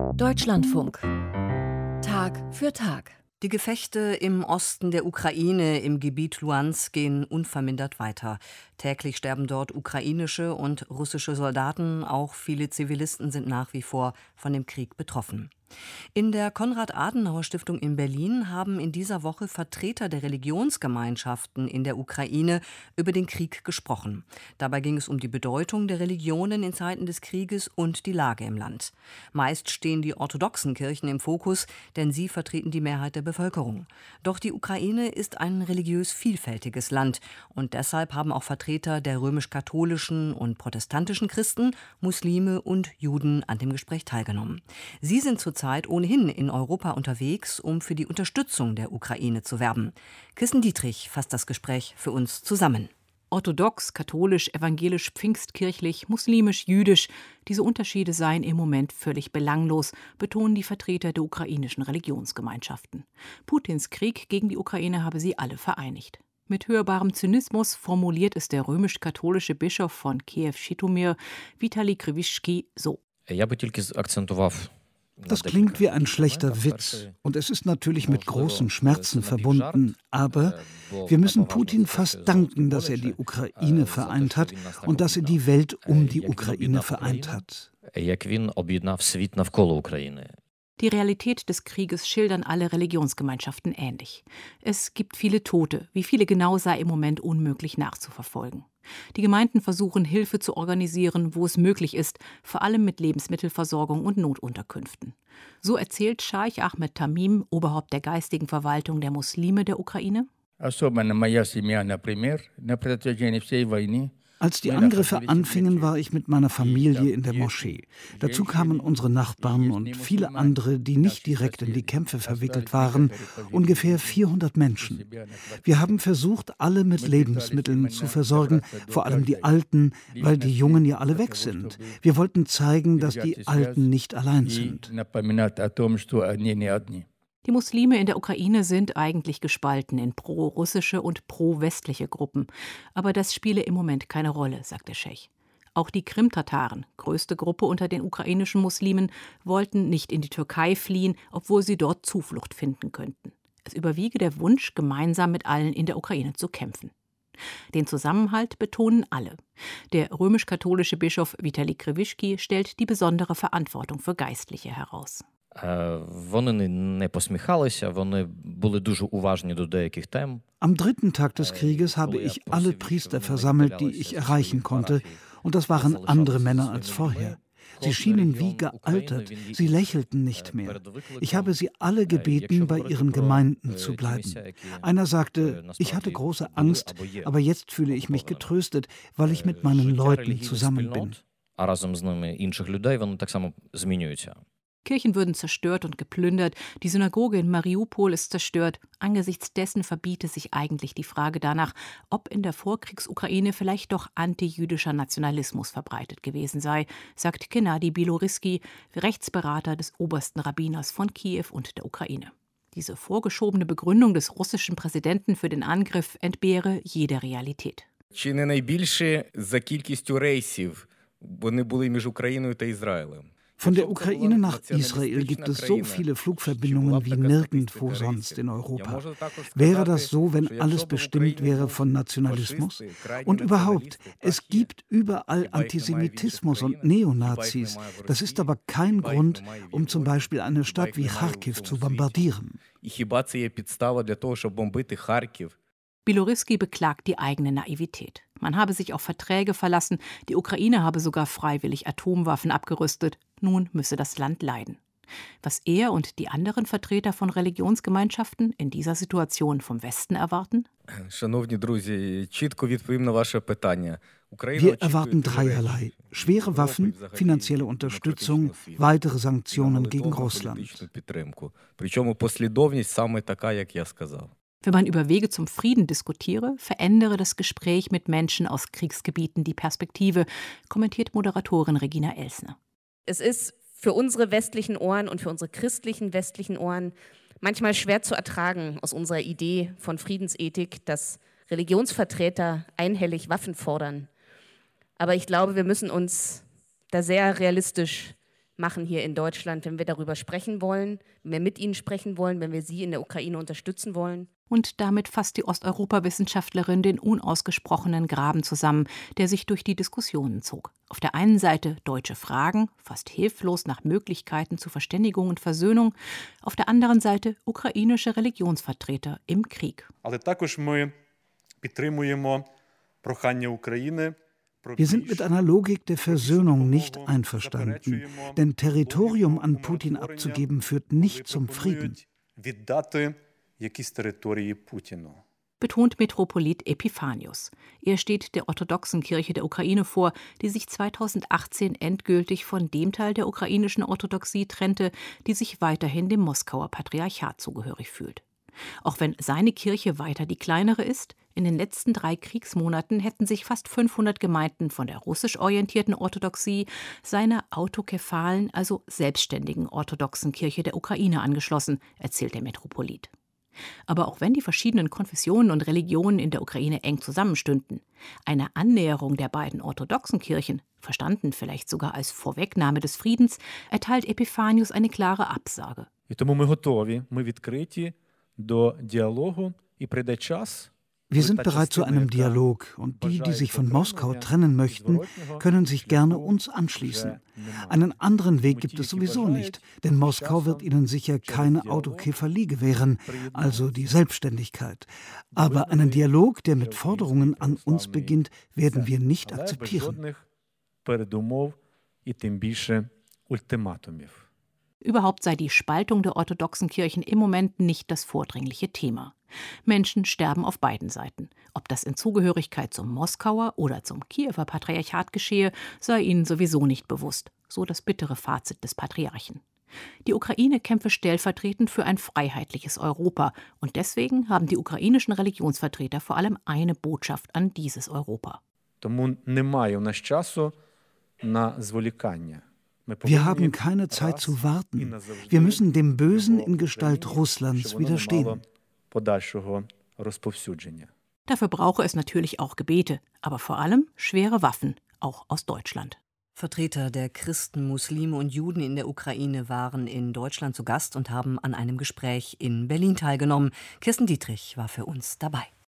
Deutschlandfunk. Tag für Tag. Die Gefechte im Osten der Ukraine, im Gebiet Luhansk, gehen unvermindert weiter. Täglich sterben dort ukrainische und russische Soldaten. Auch viele Zivilisten sind nach wie vor von dem Krieg betroffen. In der Konrad-Adenauer-Stiftung in Berlin haben in dieser Woche Vertreter der Religionsgemeinschaften in der Ukraine über den Krieg gesprochen. Dabei ging es um die Bedeutung der Religionen in Zeiten des Krieges und die Lage im Land. Meist stehen die orthodoxen Kirchen im Fokus, denn sie vertreten die Mehrheit der Bevölkerung. Doch die Ukraine ist ein religiös vielfältiges Land und deshalb haben auch Vertreter der römisch-katholischen und protestantischen Christen, Muslime und Juden an dem Gespräch teilgenommen. Sie sind zurzeit ohnehin in Europa unterwegs, um für die Unterstützung der Ukraine zu werben. Kirsten Dietrich fasst das Gespräch für uns zusammen. Orthodox, katholisch, evangelisch, pfingstkirchlich, muslimisch, jüdisch. Diese Unterschiede seien im Moment völlig belanglos, betonen die Vertreter der ukrainischen Religionsgemeinschaften. Putins Krieg gegen die Ukraine habe sie alle vereinigt. Mit hörbarem Zynismus formuliert es der römisch-katholische Bischof von Kiew, Schitomir, Vitali Krivischki, so. Das klingt wie ein schlechter Witz und es ist natürlich mit großen Schmerzen verbunden, aber wir müssen Putin fast danken, dass er die Ukraine vereint hat und dass er die Welt um die Ukraine vereint hat. Die Realität des Krieges schildern alle Religionsgemeinschaften ähnlich. Es gibt viele Tote, wie viele genau sei im Moment unmöglich nachzuverfolgen. Die Gemeinden versuchen, Hilfe zu organisieren, wo es möglich ist, vor allem mit Lebensmittelversorgung und Notunterkünften. So erzählt Scheich Ahmed Tamim, Oberhaupt der geistigen Verwaltung der Muslime der Ukraine. Als die Angriffe anfingen, war ich mit meiner Familie in der Moschee. Dazu kamen unsere Nachbarn und viele andere, die nicht direkt in die Kämpfe verwickelt waren, ungefähr 400 Menschen. Wir haben versucht, alle mit Lebensmitteln zu versorgen, vor allem die Alten, weil die Jungen ja alle weg sind. Wir wollten zeigen, dass die Alten nicht allein sind. Die Muslime in der Ukraine sind eigentlich gespalten in pro-russische und pro-westliche Gruppen. Aber das spiele im Moment keine Rolle, sagt der Scheich. Auch die Krimtataren, größte Gruppe unter den ukrainischen Muslimen, wollten nicht in die Türkei fliehen, obwohl sie dort Zuflucht finden könnten. Es überwiege der Wunsch, gemeinsam mit allen in der Ukraine zu kämpfen. Den Zusammenhalt betonen alle. Der römisch-katholische Bischof Vitali Krivischki stellt die besondere Verantwortung für Geistliche heraus. Am dritten Tag des Krieges habe ich alle Priester versammelt, die ich erreichen konnte, und das waren andere Männer als vorher. Sie schienen wie gealtert, sie lächelten nicht mehr. Ich habe sie alle gebeten, bei ihren Gemeinden zu bleiben. Einer sagte, ich hatte große Angst, aber jetzt fühle ich mich getröstet, weil ich mit meinen Leuten zusammen bin. Kirchen würden zerstört und geplündert, die Synagoge in Mariupol ist zerstört. Angesichts dessen verbiete sich eigentlich die Frage danach, ob in der Vorkriegs-Ukraine vielleicht doch antijüdischer Nationalismus verbreitet gewesen sei, sagt Gennadi Biloryski, Rechtsberater des obersten Rabbiners von Kiew und der Ukraine. Diese vorgeschobene Begründung des russischen Präsidenten für den Angriff entbehre jeder Realität. Чи не найбільше за кількістю рейсів вони були між Україною та Ізраїлем? Von der Ukraine nach Israel gibt es so viele Flugverbindungen wie nirgendwo sonst in Europa. Wäre das so, wenn alles bestimmt wäre von Nationalismus? Und überhaupt, es gibt überall Antisemitismus und Neonazis. Das ist aber kein Grund, um zum Beispiel eine Stadt wie Charkiw zu bombardieren. Biloryski beklagt die eigene Naivität. Man habe sich auf Verträge verlassen, die Ukraine habe sogar freiwillig Atomwaffen abgerüstet. Nun müsse das Land leiden. Was er und die anderen Vertreter von Religionsgemeinschaften in dieser Situation vom Westen erwarten? Wir erwarten dreierlei: schwere Waffen, finanzielle Unterstützung, weitere Sanktionen gegen Russland. Wenn man über Wege zum Frieden diskutiere, verändere das Gespräch mit Menschen aus Kriegsgebieten die Perspektive, kommentiert Moderatorin Regina Elsner. Es ist für unsere westlichen Ohren und für unsere christlichen westlichen Ohren manchmal schwer zu ertragen aus unserer Idee von Friedensethik, dass Religionsvertreter einhellig Waffen fordern. Aber ich glaube, wir müssen uns da sehr realistisch machen hier in Deutschland, wenn wir darüber sprechen wollen, wenn wir mit ihnen sprechen wollen, wenn wir sie in der Ukraine unterstützen wollen. Und damit fasst die Osteuropa-Wissenschaftlerin den unausgesprochenen Graben zusammen, der sich durch die Diskussionen zog. Auf der einen Seite deutsche Fragen, fast hilflos nach Möglichkeiten zur Verständigung und Versöhnung, auf der anderen Seite ukrainische Religionsvertreter im Krieg. Wir sind mit einer Logik der Versöhnung nicht einverstanden, denn Territorium an Putin abzugeben führt nicht zum Frieden. Betont Metropolit Epiphanius. Er steht der orthodoxen Kirche der Ukraine vor, die sich 2018 endgültig von dem Teil der ukrainischen Orthodoxie trennte, die sich weiterhin dem Moskauer Patriarchat zugehörig fühlt. Auch wenn seine Kirche weiter die kleinere ist, in den letzten 3 Kriegsmonaten hätten sich fast 500 Gemeinden von der russisch orientierten Orthodoxie seiner autokephalen, also selbstständigen orthodoxen Kirche der Ukraine angeschlossen, erzählt der Metropolit. Aber auch wenn die verschiedenen Konfessionen und Religionen in der Ukraine eng zusammenstünden, eine Annäherung der beiden orthodoxen Kirchen, verstanden vielleicht sogar als Vorwegnahme des Friedens, erteilt Epiphanius eine klare Absage. Wir sind bereit zu einem Dialog und die sich von Moskau trennen möchten, können sich gerne uns anschließen. Einen anderen Weg gibt es sowieso nicht, denn Moskau wird ihnen sicher keine Autokephalie gewähren, also die Selbstständigkeit. Aber einen Dialog, der mit Forderungen an uns beginnt, werden wir nicht akzeptieren. Überhaupt sei die Spaltung der orthodoxen Kirchen im Moment nicht das vordringliche Thema. Menschen sterben auf beiden Seiten. Ob das in Zugehörigkeit zum Moskauer oder zum Kiewer Patriarchat geschehe, sei ihnen sowieso nicht bewusst, so das bittere Fazit des Patriarchen. Die Ukraine kämpfe stellvertretend für ein freiheitliches Europa und deswegen haben die ukrainischen Religionsvertreter vor allem eine Botschaft an dieses Europa. Wir haben keine Zeit zu warten. Wir müssen dem Bösen in Gestalt Russlands widerstehen. Dafür brauche es natürlich auch Gebete, aber vor allem schwere Waffen, auch aus Deutschland. Vertreter der Christen, Muslime und Juden in der Ukraine waren in Deutschland zu Gast und haben an einem Gespräch in Berlin teilgenommen. Kirsten Dietrich war für uns dabei.